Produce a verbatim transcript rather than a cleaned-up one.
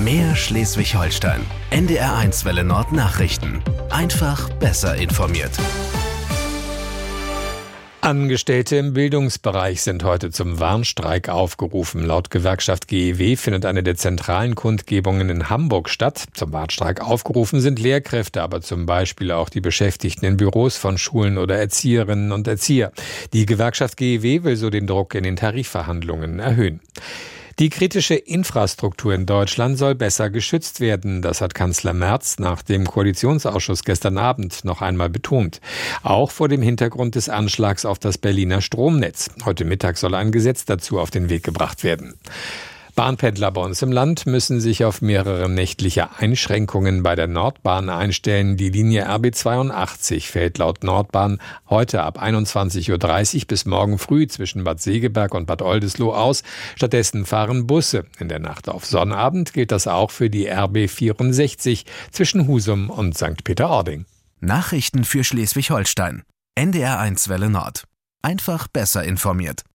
Mehr Schleswig-Holstein. N D R eins Welle Nord Nachrichten. Einfach besser informiert. Angestellte im Bildungsbereich sind heute zum Warnstreik aufgerufen. Laut Gewerkschaft G E W findet eine der zentralen Kundgebungen in Hamburg statt. Zum Warnstreik aufgerufen sind Lehrkräfte, aber zum Beispiel auch die Beschäftigten in Büros von Schulen oder Erzieherinnen und Erzieher. Die Gewerkschaft G E W will so den Druck in den Tarifverhandlungen erhöhen. Die kritische Infrastruktur in Deutschland soll besser geschützt werden. Das hat Kanzler Merz nach dem Koalitionsausschuss gestern Abend noch einmal betont. Auch vor dem Hintergrund des Anschlags auf das Berliner Stromnetz. Heute Mittag soll ein Gesetz dazu auf den Weg gebracht werden. Bahnpendler bei uns im Land müssen sich auf mehrere nächtliche Einschränkungen bei der Nordbahn einstellen. Die Linie R B zweiundachtzig fällt laut Nordbahn heute ab einundzwanzig Uhr dreißig bis morgen früh zwischen Bad Segeberg und Bad Oldesloe aus. Stattdessen fahren Busse. In der Nacht auf Sonnabend gilt das auch für die R B vierundsechzig zwischen Husum und Sankt Peter-Ording. Nachrichten für Schleswig-Holstein. N D R eins Welle Nord. Einfach besser informiert.